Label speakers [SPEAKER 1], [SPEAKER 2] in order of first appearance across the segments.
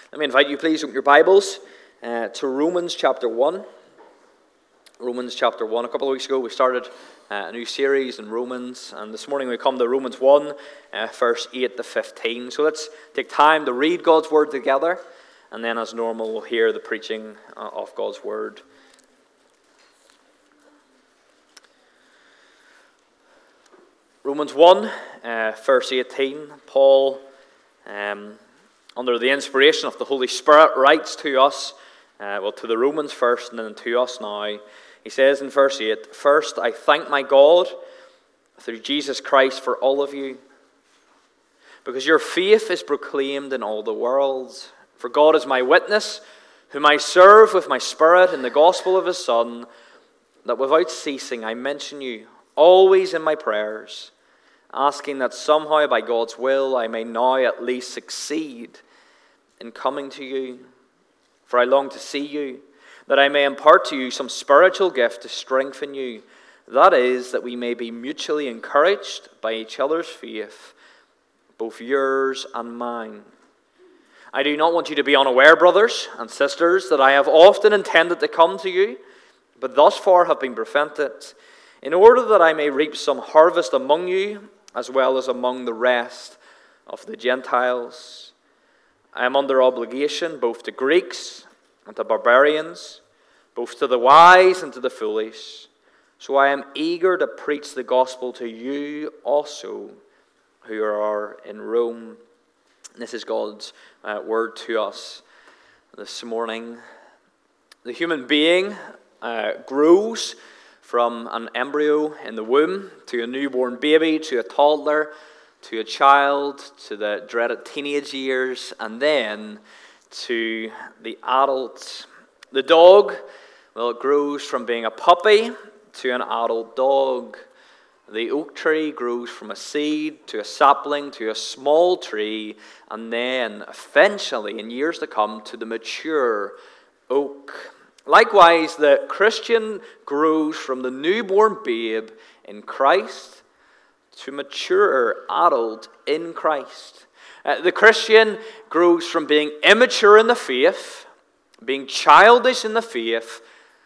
[SPEAKER 1] Let me invite you, please, open your Bibles to Romans chapter 1. Romans chapter 1. A couple of weeks ago, we started a new series in Romans, and this morning we come to Romans 1, verse 8 to 15. So let's take time to read God's Word together, and then as normal, we'll hear the preaching of God's Word. Romans 1, verse 18, Paul, under the inspiration of the Holy Spirit, writes to us, to the Romans first and then to us now. He says in verse 8, "First I thank my God through Jesus Christ for all of you, because your faith is proclaimed in all the world. For God is my witness, whom I serve with my spirit in the gospel of his Son, that without ceasing I mention you, always in my prayers, asking that somehow by God's will I may now at least succeed in coming to you. For I long to see you, that I may impart to you some spiritual gift to strengthen you. That is, that we may be mutually encouraged by each other's faith, both yours and mine. I do not want you to be unaware, brothers and sisters, that I have often intended to come to you, but thus far have been prevented, in order that I may reap some harvest among you, as well as among the rest of the Gentiles. I am under obligation both to Greeks and to barbarians, both to the wise and to the foolish. So I am eager to preach the gospel to you also who are in Rome." And this is God's word to us this morning. The human being grows from an embryo in the womb to a newborn baby, to a toddler, to a child, to the dreaded teenage years, and then to the adult. The dog, well, it grows from being a puppy to an adult dog. The oak tree grows from a seed to a sapling to a small tree, and then eventually, in years to come, to the mature oak. Likewise, the Christian grows from the newborn babe in Christ to mature adult in Christ. The Christian grows from being immature in the faith, being childish in the faith,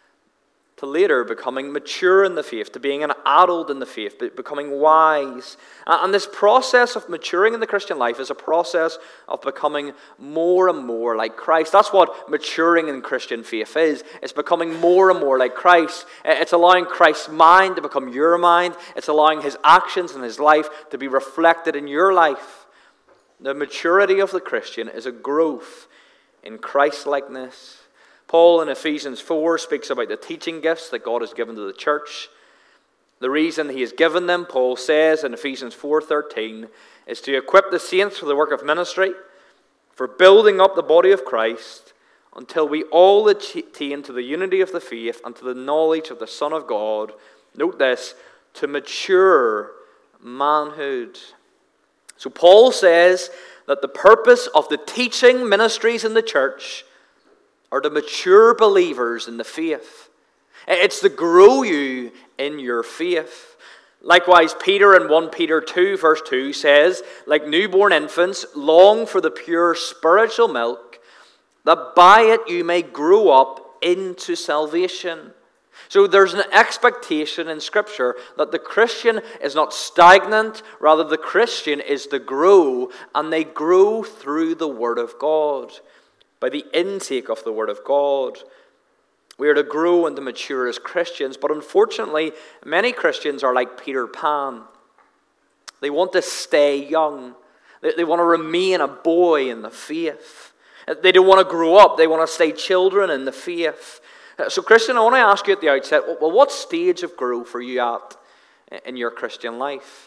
[SPEAKER 1] to later becoming mature in the faith, to being an adult in the faith, becoming wise. And this process of maturing in the Christian life is a process of becoming more and more like Christ. That's what maturing in Christian faith is. It's becoming more and more like Christ. It's allowing Christ's mind to become your mind. It's allowing his actions and his life to be reflected in your life. The maturity of the Christian is a growth in Christ-likeness. Paul in Ephesians 4 speaks about the teaching gifts that God has given to the church. The reason he has given them, Paul says in Ephesians 4:13, is to equip the saints for the work of ministry, for building up the body of Christ, until we all attain to the unity of the faith and to the knowledge of the Son of God. Note this, to mature manhood. So Paul says that the purpose of the teaching ministries in the church are to mature believers in the faith. It's to grow you in your faith. Likewise, Peter in 1 Peter 2 verse 2 says, like newborn infants, long for the pure spiritual milk, that by it you may grow up into salvation. So there's an expectation in Scripture that the Christian is not stagnant, rather the Christian is to grow, and they grow through the Word of God, by the intake of the Word of God. We are to grow and to mature as Christians, but unfortunately, many Christians are like Peter Pan. They want to stay young. They want to remain a boy in the faith. They don't want to grow up. They want to stay children in the faith. So Christian, I want to ask you at the outset, well, what stage of growth are you at in your Christian life?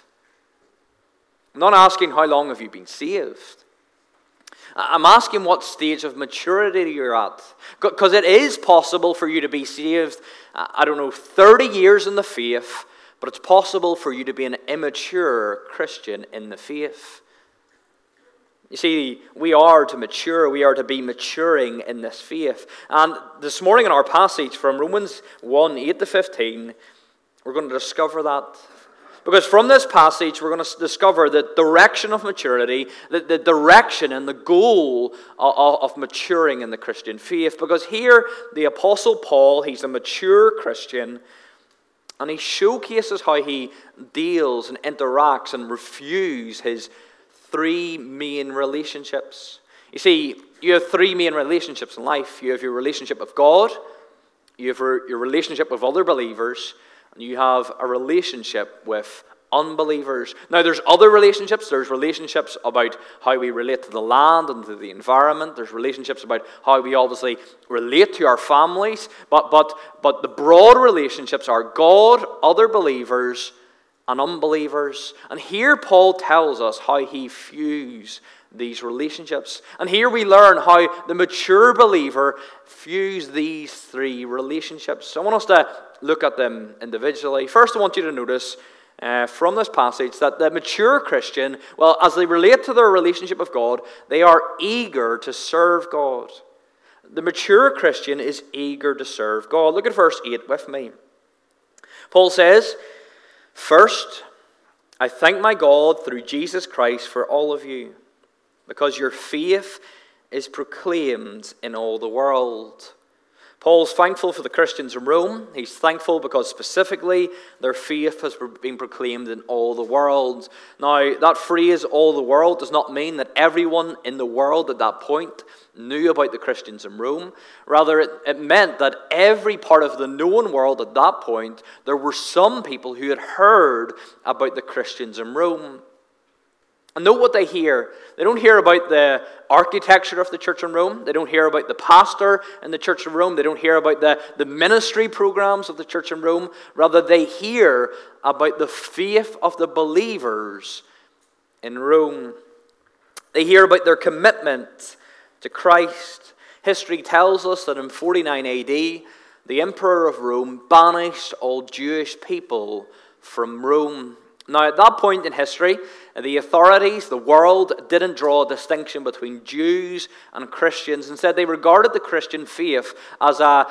[SPEAKER 1] I'm not asking how long have you been saved. I'm asking what stage of maturity you're at. Because it is possible for you to be saved, 30 years in the faith, but it's possible for you to be an immature Christian in the faith. You see, we are to mature, we are to be maturing in this faith. And this morning in our passage from Romans 1, 8 to 15, we're going to discover that. Because from this passage, we're going to discover the direction of maturity, the direction and the goal of maturing in the Christian faith. Because here, the Apostle Paul, he's a mature Christian, and he showcases how he deals and interacts and reviews his three main relationships. You see, you have three main relationships in life. You have your relationship with God, you have your relationship with other believers, and you have a relationship with unbelievers. Now, there's other relationships. There's relationships about how we relate to the land and to the environment. There's relationships about how we obviously relate to our families. But the broad relationships are God, other believers, and unbelievers. And here Paul tells us how he views these relationships. And here we learn how the mature believer views these three relationships. So I want us to look at them individually. First, I want you to notice from this passage that the mature Christian, well, as they relate to their relationship with God, they are eager to serve God. The mature Christian is eager to serve God. Look at verse 8 with me. Paul says, "First, I thank my God through Jesus Christ for all of you, because your faith is proclaimed in all the world." Paul's thankful for the Christians in Rome. He's thankful because specifically their faith has been proclaimed in all the world. Now, that phrase, all the world, does not mean that everyone in the world at that point knew about the Christians in Rome. Rather, it meant that every part of the known world at that point, there were some people who had heard about the Christians in Rome. And note what they hear. They don't hear about the architecture of the church in Rome. They don't hear about the pastor in the church in Rome. They don't hear about the ministry programs of the church in Rome. Rather, they hear about the faith of the believers in Rome. They hear about their commitment to Christ. History tells us that in 49 AD, the emperor of Rome banished all Jewish people from Rome. Now, at that point in history, the authorities, the world, didn't draw a distinction between Jews and Christians. Instead, they regarded the Christian faith as a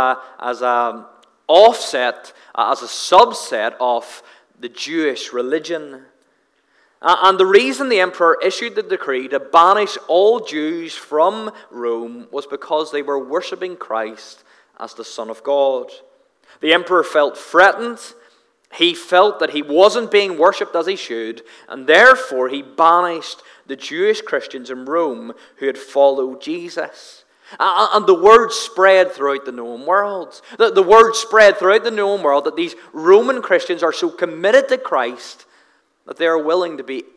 [SPEAKER 1] offset, as a subset of the Jewish religion. And the reason the emperor issued the decree to banish all Jews from Rome was because they were worshipping Christ as the Son of God. The emperor felt threatened. He felt that he wasn't being worshipped as he should, and therefore he banished the Jewish Christians in Rome who had followed Jesus. And the word spread throughout the known world. The word spread throughout the known world that these Roman Christians are so committed to Christ that they are willing to be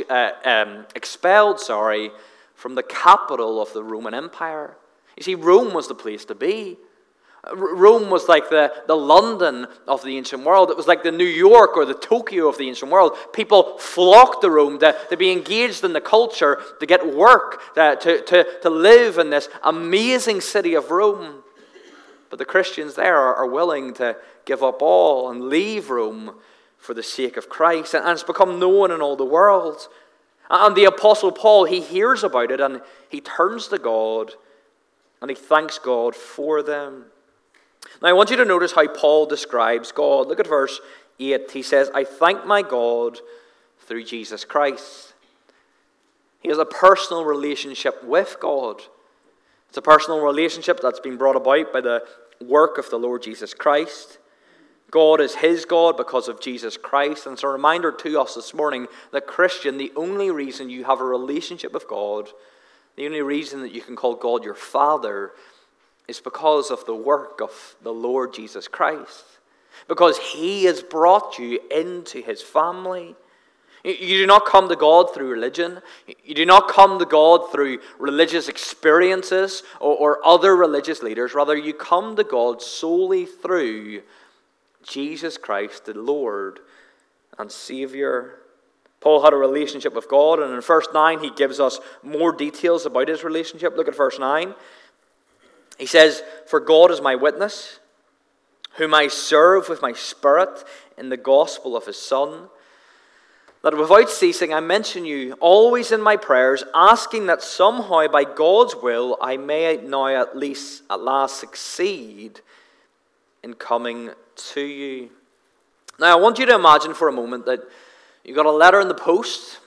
[SPEAKER 1] expelled from the capital of the Roman Empire. You see, Rome was the place to be. Rome was like the London of the ancient world. It was like the New York or the Tokyo of the ancient world. People flocked to Rome to be engaged in the culture, to get work, to live in this amazing city of Rome. But the Christians there are willing to give up all and leave Rome for the sake of Christ. And it's become known in all the world. And the Apostle Paul, he hears about it and he turns to God and he thanks God for them. Now, I want you to notice how Paul describes God. Look at verse 8. He says, "I thank my God through Jesus Christ." He has a personal relationship with God. It's a personal relationship that's been brought about by the work of the Lord Jesus Christ. God is his God because of Jesus Christ. And it's a reminder to us this morning that, Christian, the only reason you have a relationship with God, the only reason that you can call God your Father, is because of the work of the Lord Jesus Christ. Because he has brought you into his family. You do not come to God through religion. You do not come to God through religious experiences or other religious leaders. Rather, you come to God solely through Jesus Christ, the Lord and Savior. Paul had a relationship with God, and in verse 9 he gives us more details about his relationship. Look at verse 9. He says, "For God is my witness, whom I serve with my spirit in the gospel of his Son, that without ceasing I mention you always in my prayers, asking that somehow by God's will I may now at last succeed in coming to you." Now, I want you to imagine for a moment that you got a letter in the post,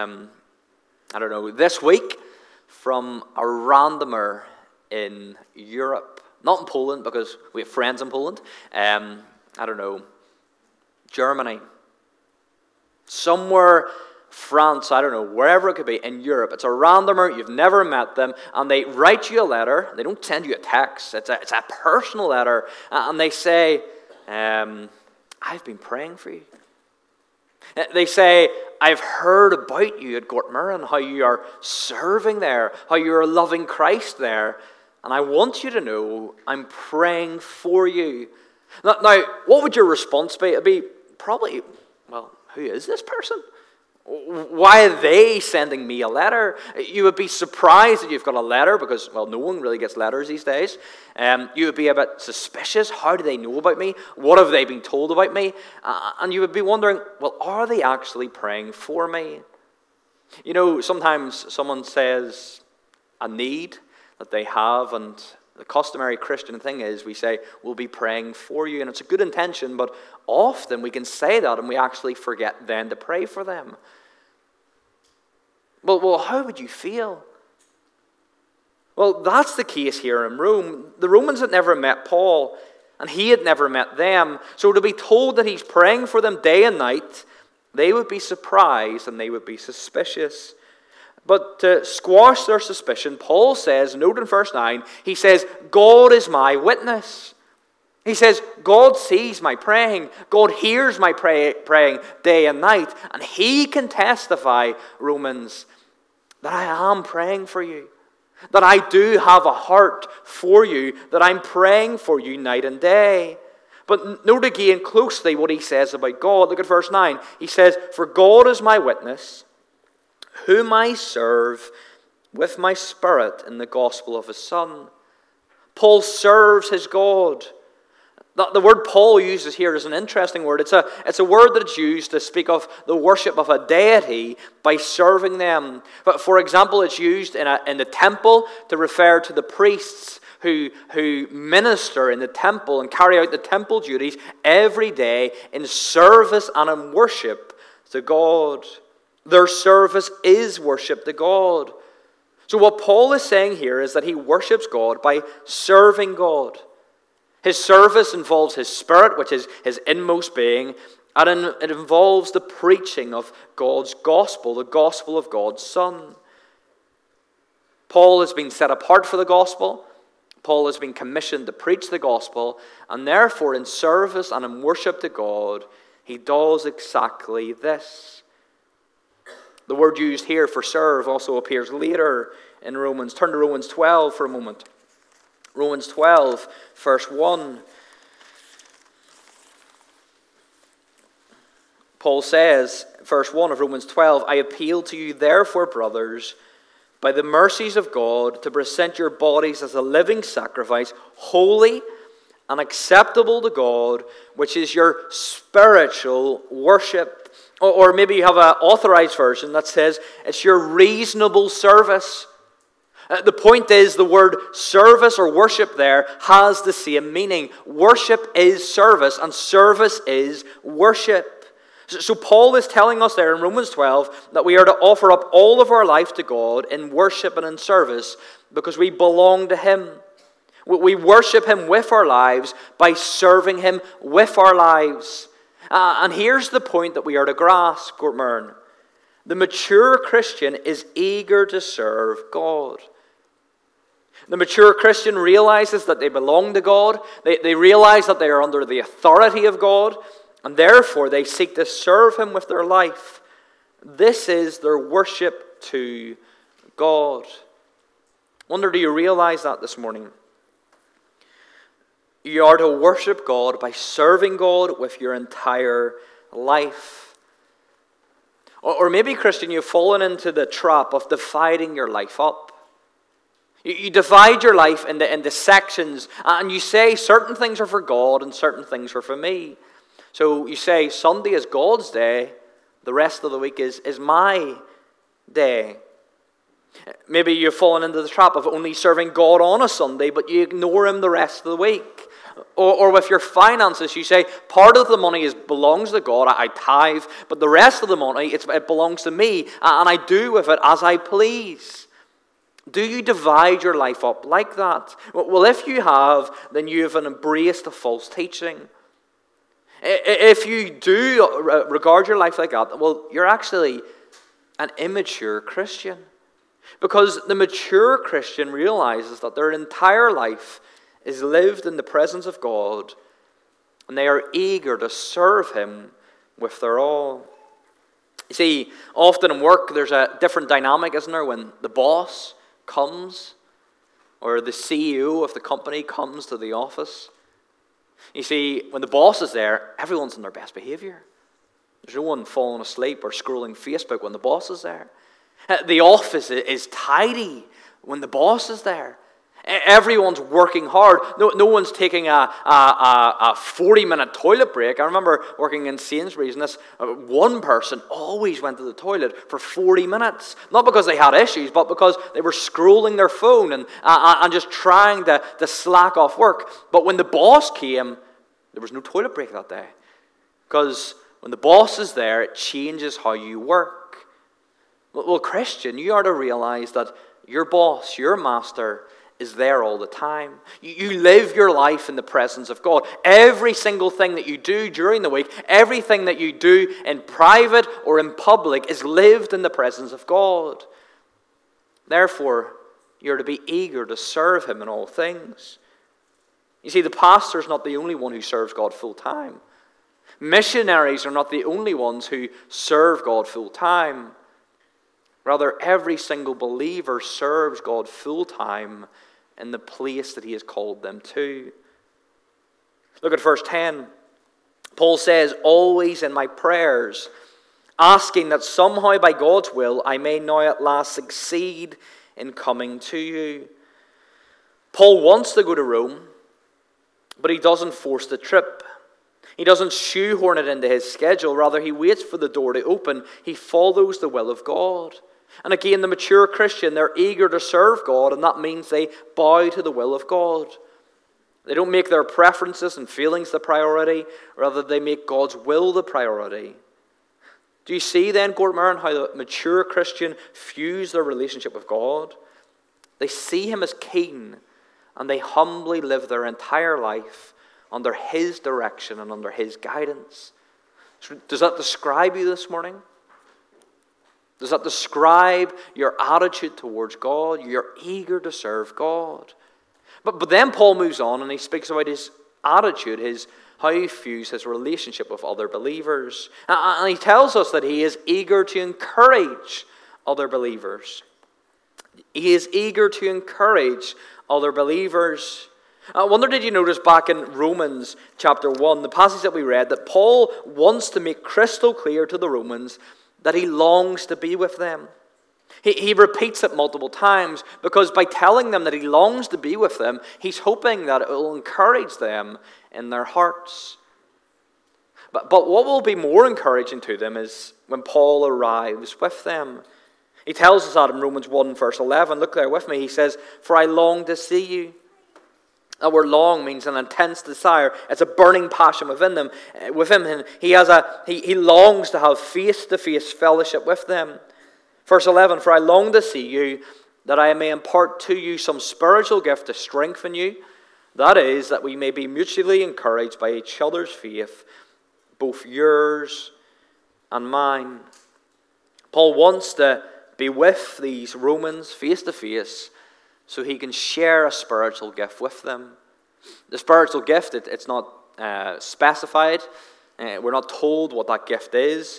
[SPEAKER 1] this week, from a randomer in Europe. Not in Poland, because we have friends in Poland. Germany. Somewhere, France, wherever it could be, in Europe. It's a randomer, you've never met them, and they write you a letter. They don't send you a text. It's a personal letter. And they say, I've been praying for you. They say, I've heard about you at Gortmer and how you are serving there, how you are loving Christ there, and I want you to know I'm praying for you. Now, what would your response be? It'd be probably, who is this person? Why are they sending me a letter? You would be surprised that you've got a letter because, no one really gets letters these days. You would be a bit suspicious. How do they know about me? What have they been told about me? And you would be wondering, are they actually praying for me? Sometimes someone says a need that they have, and the customary Christian thing is we say, we'll be praying for you. And it's a good intention, but often we can say that and we actually forget then to pray for them. Well, how would you feel? Well, that's the case here in Rome. The Romans had never met Paul, and he had never met them. So to be told that he's praying for them day and night, they would be surprised and they would be suspicious. But to squash their suspicion, Paul says, note in verse 9, he says, God is my witness. He says, God sees my praying. God hears my praying day and night. And he can testify, Romans, that I am praying for you. That I do have a heart for you. That I'm praying for you night and day. But note again closely what he says about God. Look at verse 9. He says, for God is my witness, whom I serve with my spirit in the gospel of his Son. Paul serves his God. The word Paul uses here is an interesting word. It's a word that's used to speak of the worship of a deity by serving them. But for example, it's used in the temple to refer to the priests who minister in the temple and carry out the temple duties every day in service and in worship to God. Their service is worship to God. So what Paul is saying here is that he worships God by serving God. His service involves his spirit, which is his inmost being, and it involves the preaching of God's gospel, the gospel of God's Son. Paul has been set apart for the gospel. Paul has been commissioned to preach the gospel, and therefore in service and in worship to God, he does exactly this. The word used here for serve also appears later in Romans. Turn to Romans 12 for a moment. Romans 12, verse 1. Paul says, verse 1 of Romans 12, I appeal to you therefore, brothers, by the mercies of God, to present your bodies as a living sacrifice, holy and acceptable to God, which is your spiritual worship. Or maybe you have an authorized version that says it's your reasonable service. The point is the word service or worship there has the same meaning. Worship is service and service is worship. So Paul is telling us there in Romans 12 that we are to offer up all of our life to God in worship and in service because we belong to him. We worship him with our lives by serving him with our lives. And here's the point that we are to grasp, Gortmern. The mature Christian is eager to serve God. The mature Christian realizes that they belong to God. They realize that they are under the authority of God. And therefore they seek to serve him with their life. This is their worship to God. Wonder, do you realize that this morning? You are to worship God by serving God with your entire life. Or maybe, Christian, you've fallen into the trap of dividing your life up. You divide your life into sections, and you say certain things are for God and certain things are for me. So you say Sunday is God's day, the rest of the week is my day. Maybe you've fallen into the trap of only serving God on a Sunday, but you ignore Him the rest of the week. Or with your finances, you say, part of the money belongs to God, I tithe, but the rest of the money, it belongs to me, and I do with it as I please. Do you divide your life up like that? Well, if you have, then you have embraced a false teaching. If you do regard your life like that, well, you're actually an immature Christian. Because the mature Christian realizes that their entire life is lived in the presence of God, and they are eager to serve Him with their all. You see, often in work there's a different dynamic, isn't there, when the boss comes or the CEO of the company comes to the office. You see, when the boss is there, everyone's in their best behavior. There's no one falling asleep or scrolling Facebook when the boss is there. The office is tidy when the boss is there. Everyone's working hard. No one's taking a 40-minute toilet break. I remember working in Sainsbury's, and this one person always went to the toilet for 40 minutes. Not because they had issues, but because they were scrolling their phone and just trying to slack off work. But when the boss came, there was no toilet break that day. Because when the boss is there, it changes how you work. Well, Christian, you are to realize that your boss, your master, is there all the time. You live your life in the presence of God. Every single thing that you do during the week, everything that you do in private or in public is lived in the presence of God. Therefore, you're to be eager to serve Him in all things. You see, the pastor is not the only one who serves God full time. Missionaries are not the only ones who serve God full time. Rather, every single believer serves God full time in the place that He has called them to. Look at verse 10. Paul says, always in my prayers, asking that somehow by God's will I may now at last succeed in coming to you. Paul wants to go to Rome, but he doesn't force the trip. He doesn't shoehorn it into his schedule. Rather, he waits for the door to open. He follows the will of God. And again, the mature Christian, they're eager to serve God, and that means they bow to the will of God. They don't make their preferences and feelings the priority. Rather, they make God's will the priority. Do you see then, Gortmern, how the mature Christian views their relationship with God? They see Him as king, and they humbly live their entire life under His direction and under His guidance. So does that describe you this morning? Does that describe your attitude towards God? You're eager to serve God. But then Paul moves on and he speaks about his attitude, how he views his relationship with other believers. And he tells us that he is eager to encourage other believers. He is eager to encourage other believers. I wonder, did you notice back in Romans chapter 1, the passage that we read, that Paul wants to make crystal clear to the Romans that he longs to be with them. He repeats it multiple times because by telling them that he longs to be with them, he's hoping that it will encourage them in their hearts. But what will be more encouraging to them is when Paul arrives with them. He tells us that in Romans 1 verse 11. Look there with me. He says, "For I long to see you." That word long means an intense desire. It's a burning passion within him. And he longs to have face-to-face fellowship with them. Verse 11, "For I long to see you, that I may impart to you some spiritual gift to strengthen you. That is, that we may be mutually encouraged by each other's faith, both yours and mine." Paul wants to be with these Romans face-to-face so he can share a spiritual gift with them. The spiritual gift, it's not specified. We're not told what that gift is.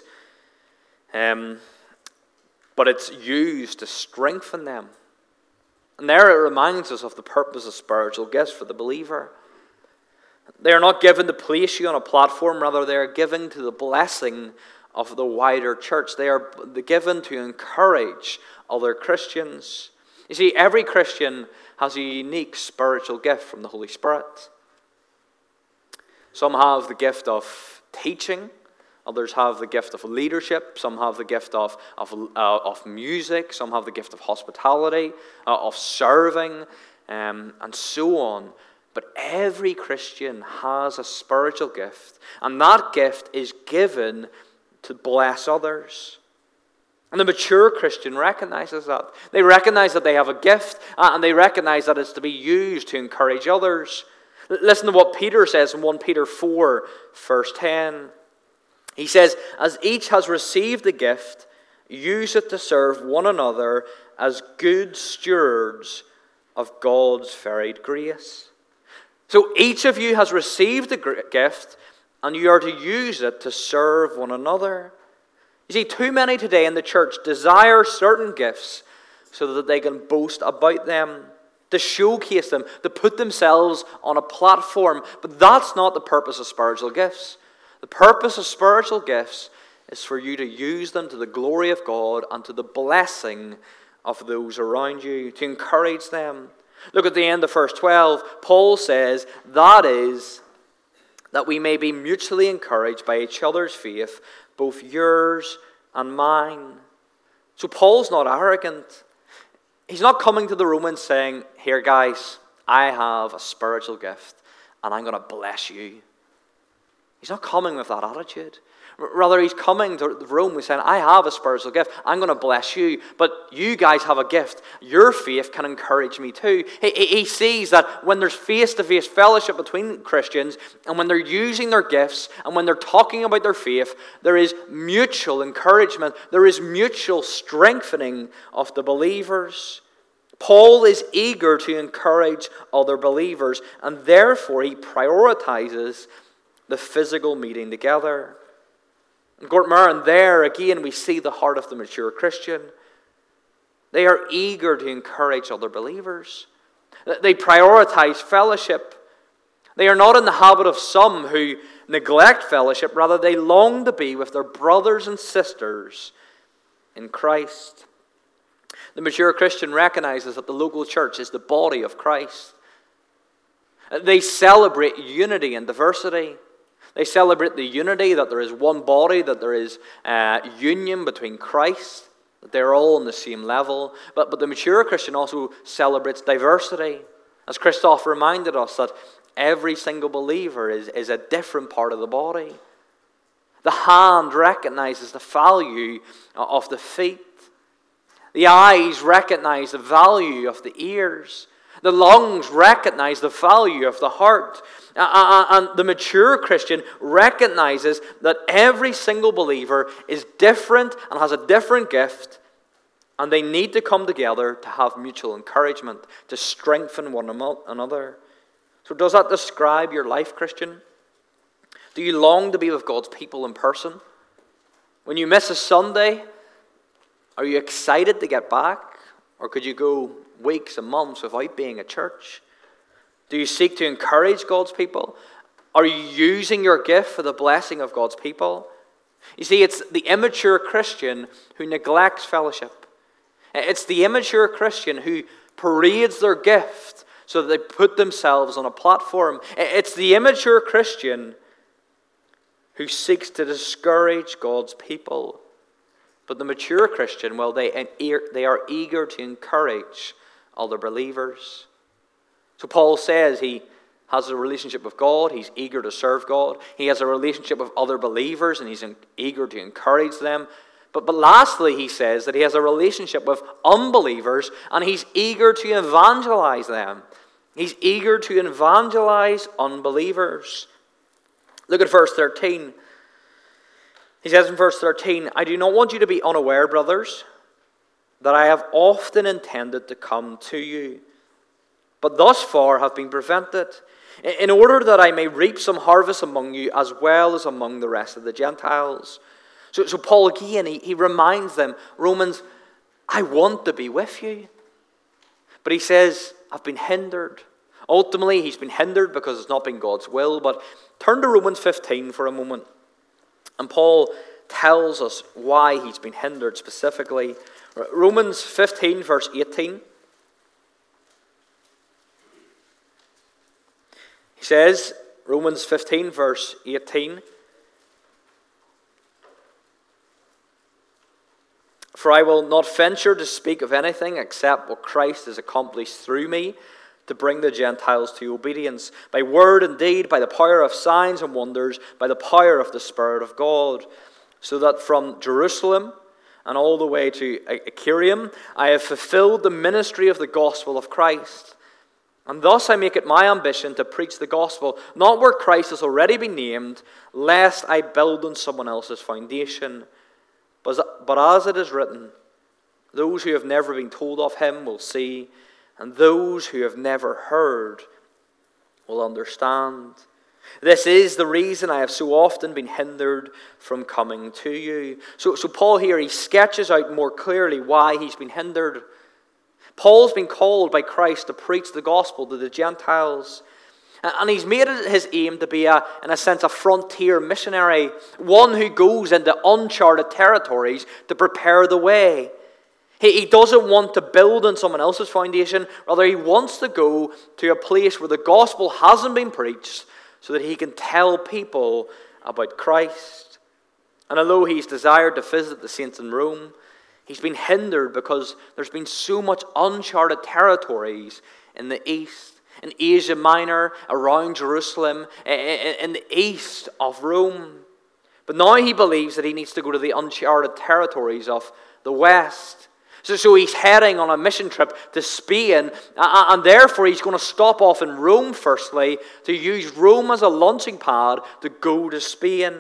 [SPEAKER 1] But it's used to strengthen them. And there it reminds us of the purpose of spiritual gifts for the believer. They are not given to place you on a platform, rather they are given to the blessing of the wider church. They are given to encourage other Christians. You see, every Christian has a unique spiritual gift from the Holy Spirit. Some have the gift of teaching. Others have the gift of leadership. Some have the gift of music. Some have the gift of hospitality, of serving, and so on. But every Christian has a spiritual gift, and that gift is given to bless others. And the mature Christian recognizes that. They recognize that they have a gift, and they recognize that it's to be used to encourage others. Listen to what Peter says in 1 Peter 4, verse 10. He says, "As each has received the gift, use it to serve one another as good stewards of God's varied grace." So each of you has received a gift, and you are to use it to serve one another. You see, too many today in the church desire certain gifts so that they can boast about them, to showcase them, to put themselves on a platform. But that's not the purpose of spiritual gifts. The purpose of spiritual gifts is for you to use them to the glory of God and to the blessing of those around you, to encourage them. Look at the end of verse 12. Paul says, that is, that we may be mutually encouraged by each other's faith, both yours and mine. So Paul's not arrogant. He's not coming to the Romans saying, here guys, I have a spiritual gift and I'm going to bless you. He's not coming with that attitude. Rather, he's coming to Rome saying, I have a spiritual gift. I'm going to bless you. But you guys have a gift. Your faith can encourage me too. He sees that when there's face-to-face fellowship between Christians, and when they're using their gifts, and when they're talking about their faith, there is mutual encouragement. There is mutual strengthening of the believers. Paul is eager to encourage other believers, and therefore he prioritizes the physical meeting together. In Gortmar, and there again we see the heart of the mature Christian. They are eager to encourage other believers. They prioritize fellowship. They are not in the habit of some who neglect fellowship. Rather, they long to be with their brothers and sisters in Christ. The mature Christian recognizes that the local church is the body of Christ. They celebrate unity and diversity. They celebrate the unity that there is one body, that there is union between Christ, that they're all on the same level. But the mature Christian also celebrates diversity. As Christoph reminded us, that every single believer is a different part of the body. The hand recognizes the value of the feet. The eyes recognize the value of the ears. The lungs recognize the value of the heart. And the mature Christian recognizes that every single believer is different and has a different gift, and they need to come together to have mutual encouragement, to strengthen one another. So does that describe your life, Christian? Do you long to be with God's people in person? When you miss a Sunday, are you excited to get back? Or could you go weeks and months without being at church? Do you seek to encourage God's people? Are you using your gift for the blessing of God's people? You see, it's the immature Christian who neglects fellowship. It's the immature Christian who parades their gift so that they put themselves on a platform. It's the immature Christian who seeks to discourage God's people. But the mature Christian, well, they are eager to encourage other believers. So Paul says he has a relationship with God. He's eager to serve God. He has a relationship with other believers, and he's eager to encourage them. But lastly, he says that he has a relationship with unbelievers, and he's eager to evangelize them. He's eager to evangelize unbelievers. Look at verse 13. He says in verse 13, I do not want you to be unaware, brothers, that I have often intended to come to you, but thus far have been prevented, in order that I may reap some harvest among you as well as among the rest of the Gentiles. So Paul again, he reminds them, Romans, I want to be with you. But he says, I've been hindered. Ultimately, he's been hindered because it's not been God's will. But turn to Romans 15 for a moment. And Paul tells us why he's been hindered specifically. Romans 15, verse 18. He says, Romans 15, verse 18, For I will not venture to speak of anything except what Christ has accomplished through me, to bring the Gentiles to obedience, by word and deed, by the power of signs and wonders, by the power of the Spirit of God, so that from Jerusalem and all the way to Icarium I have fulfilled the ministry of the gospel of Christ. And thus I make it my ambition to preach the gospel, not where Christ has already been named, lest I build on someone else's foundation. But as it is written, those who have never been told of him will see, and those who have never heard will understand. This is the reason I have so often been hindered from coming to you. So Paul here, he sketches out more clearly why he's been hindered. Paul's been called by Christ to preach the gospel to the Gentiles. And he's made it his aim to be, in a sense, a frontier missionary, one who goes into uncharted territories to prepare the way. He doesn't want to build on someone else's foundation. Rather, he wants to go to a place where the gospel hasn't been preached so that he can tell people about Christ. And although he's desired to visit the saints in Rome, he's been hindered because there's been so much uncharted territories in the east, in Asia Minor, around Jerusalem, in the east of Rome. But now he believes that he needs to go to the uncharted territories of the west. So he's heading on a mission trip to Spain, and therefore he's going to stop off in Rome firstly, to use Rome as a launching pad to go to Spain.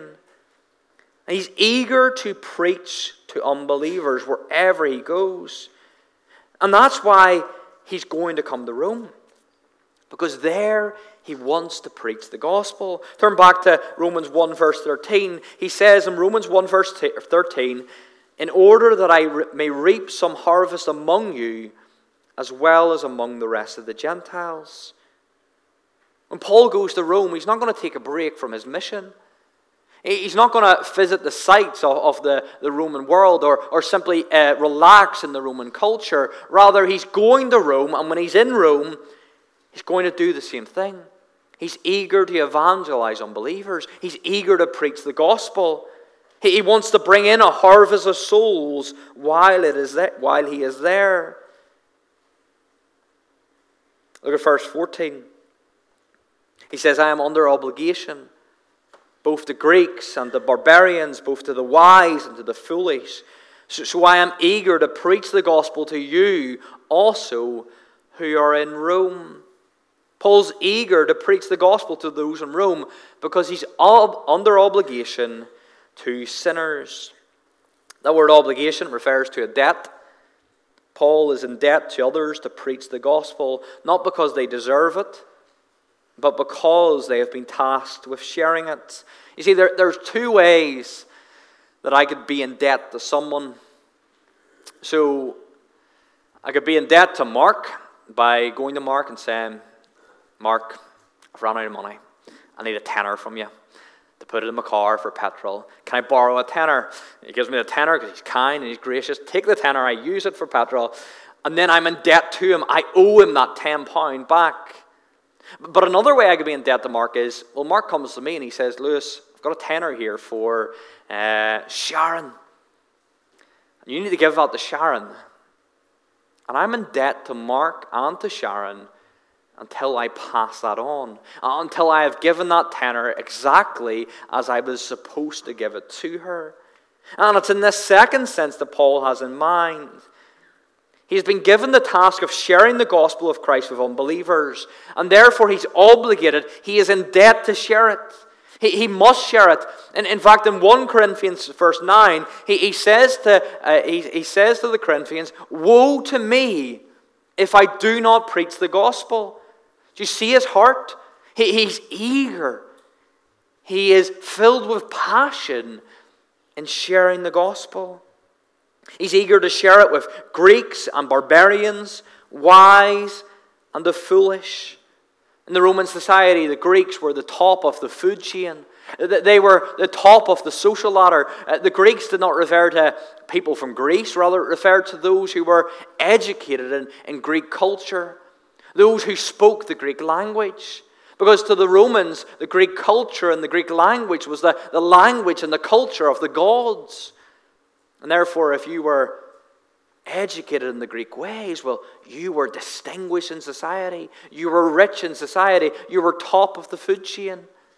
[SPEAKER 1] And he's eager to preach to unbelievers wherever he goes. And that's why he's going to come to Rome, because there he wants to preach the gospel. Turn back to Romans 1 verse 13. He says in Romans 1 verse 13, in order that I may reap some harvest among you, as well as among the rest of the Gentiles. When Paul goes to Rome, he's not going to take a break from his mission. He's not going to visit the sites of the Roman world or simply relax in the Roman culture. Rather, he's going to Rome, and when he's in Rome, he's going to do the same thing. He's eager to evangelize unbelievers. He's eager to preach the gospel. He wants to bring in a harvest of souls while he is there. Look at verse 14. He says, I am under obligation, both to Greeks and to barbarians, both to the wise and to the foolish. So I am eager to preach the gospel to you also who are in Rome. Paul's eager to preach the gospel to those in Rome because he's under obligation to sinners. That word obligation refers to a debt. Paul is in debt to others to preach the gospel, not because they deserve it, but because they have been tasked with sharing it. You see, there's two ways that I could be in debt to someone. So, I could be in debt to Mark by going to Mark and saying, Mark, I've run out of money. I need a tenner from you to put it in my car for petrol. Can I borrow a tenner? He gives me the tenner because he's kind and he's gracious. Take the tenner, I use it for petrol. And then I'm in debt to him. I owe him that £10 back. But another way I could be in debt to Mark is, well, Mark comes to me and he says, Lewis, I've got a tenner here for Sharon. You need to give that to Sharon. And I'm in debt to Mark and to Sharon until I pass that on. Until I have given that tenner exactly as I was supposed to give it to her. And it's in this second sense that Paul has in mind. He's been given the task of sharing the gospel of Christ with unbelievers. And therefore he's obligated, he is in debt to share it. He must share it. And in fact, in 1 Corinthians verse 9, he says to the Corinthians, woe to me if I do not preach the gospel. Do you see his heart? He's eager. He is filled with passion in sharing the gospel. He's eager to share it with Greeks and barbarians, wise and the foolish. In the Roman society, the Greeks were the top of the food chain. They were the top of the social ladder. The Greeks did not refer to people from Greece, rather it referred to those who were educated in Greek culture, those who spoke the Greek language. Because to the Romans, the Greek culture and the Greek language was the language and the culture of the gods. And therefore, if you were educated in the Greek ways, well, you were distinguished in society. You were rich in society. You were top of the food chain.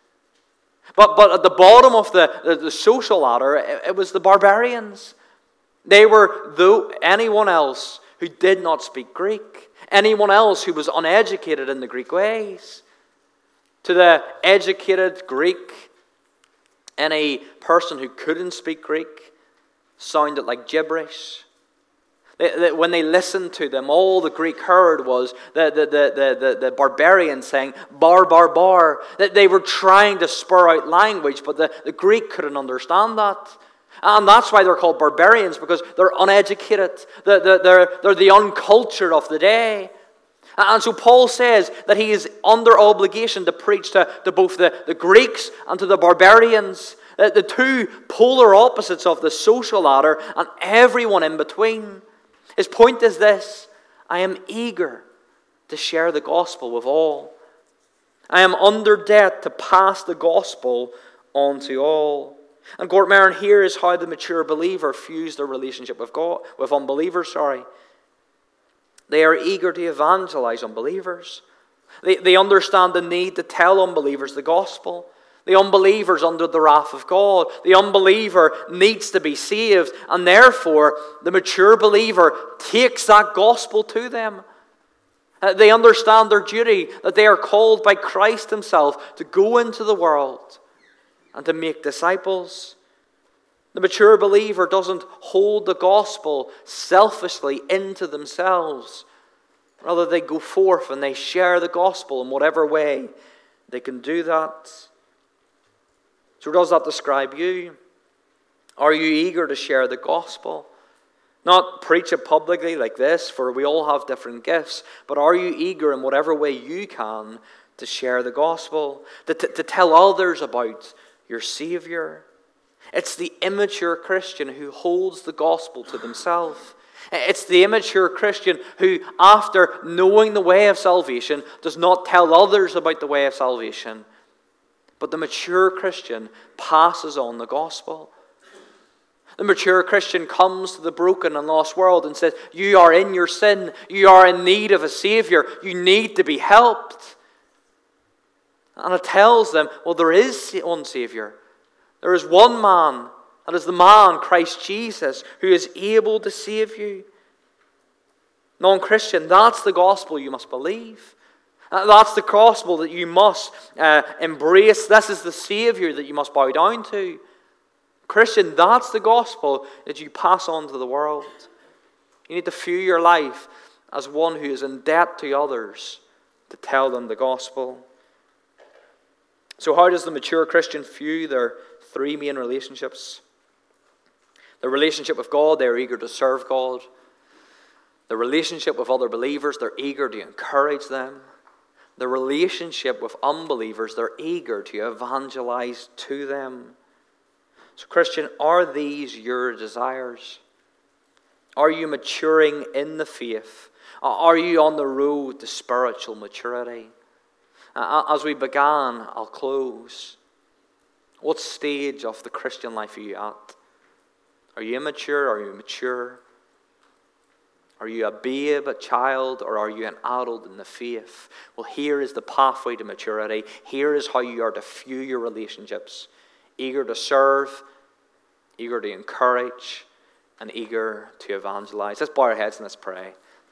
[SPEAKER 1] But at the bottom of the social ladder, it was the barbarians. They were anyone else who did not speak Greek. Anyone else who was uneducated in the Greek ways. To the educated Greek, any person who couldn't speak Greek sounded like gibberish. When they listened to them, all the Greek heard was the barbarians saying, bar, bar, bar. That they were trying to spur out language, but the Greek couldn't understand that. And that's why they're called barbarians, because they're uneducated. They're the uncultured of the day. And so Paul says that he is under obligation to preach to both the Greeks and to the barbarians, the two polar opposites of the social ladder and everyone in between. His point is this: I am eager to share the gospel with all. I am under debt to pass the gospel on to all. And Gortmerin, here is how the mature believer views their relationship with unbelievers. They are eager to evangelize unbelievers. They understand the need to tell unbelievers the gospel. The unbeliever's under the wrath of God. The unbeliever needs to be saved, and therefore the mature believer takes that gospel to them. They understand their duty, that they are called by Christ Himself to go into the world and to make disciples. The mature believer doesn't hold the gospel selfishly into themselves. Rather, they go forth and they share the gospel in whatever way they can do that. So does that describe you? Are you eager to share the gospel? Not preach it publicly like this, for we all have different gifts, but are you eager in whatever way you can to share the gospel, to tell others about your Savior? It's the immature Christian who holds the gospel to themselves. It's the immature Christian who, after knowing the way of salvation, does not tell others about the way of salvation. But the mature Christian passes on the gospel. The mature Christian comes to the broken and lost world and says, you are in your sin. You are in need of a Savior. You need to be helped. And it tells them, well, there is one Savior. There is one man, that is the man, Christ Jesus, who is able to save you. Non-Christian, that's the gospel you must believe. That's the gospel that you must embrace. This is the Savior that you must bow down to. Christian, that's the gospel that you pass on to the world. You need to view your life as one who is in debt to others to tell them the gospel. So how does the mature Christian view their three main relationships? The relationship with God, they're eager to serve God. The relationship with other believers, they're eager to encourage them. The relationship with unbelievers, they're eager to evangelize to them. So Christian, are these your desires? Are you maturing in the faith? Are you on the road to spiritual maturity? As we began, I'll close. What stage of the Christian life are you at? Are you immature? Are you mature? Are you a babe, a child, or are you an adult in the faith? Well, here is the pathway to maturity. Here is how you are to view your relationships. Eager to serve, eager to encourage, and eager to evangelize. Let's bow our heads and let's pray.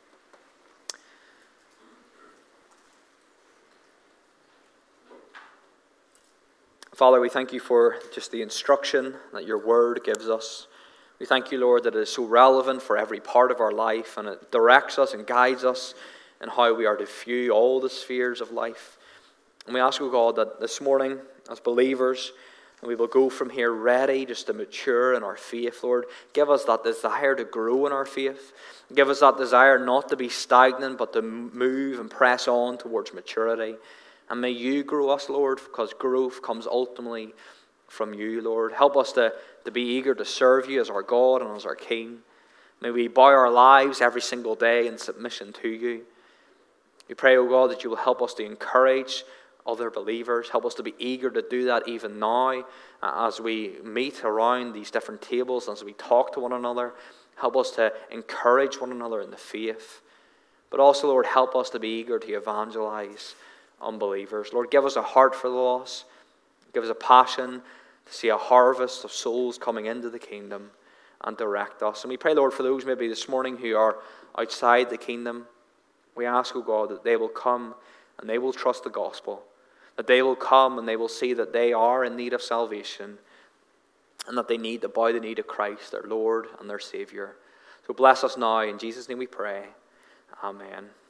[SPEAKER 1] Father, we thank you for just the instruction that your word gives us. We thank you, Lord, that it is so relevant for every part of our life, and it directs us and guides us in how we are to view all the spheres of life. And we ask, O God, that this morning, as believers, and we will go from here ready just to mature in our faith, Lord. Give us that desire to grow in our faith. Give us that desire not to be stagnant, but to move and press on towards maturity. And may you grow us, Lord, because growth comes ultimately from you, Lord. Help us to be eager to serve you as our God and as our King. May we bow our lives every single day in submission to you. We pray, O God, that you will help us to encourage other believers. Help us to be eager to do that even now as we meet around these different tables, as we talk to one another. Help us to encourage one another in the faith. But also, Lord, help us to be eager to evangelize unbelievers. Lord, give us a heart for the lost. Give us a passion to see a harvest of souls coming into the kingdom, and direct us. And we pray, Lord, for those maybe this morning who are outside the kingdom. We ask, O God, that they will come and they will trust the gospel. That they will come and they will see that they are in need of salvation, and that they need to bow the knee to Christ, their Lord and their Savior. So bless us now. In Jesus' name we pray. Amen.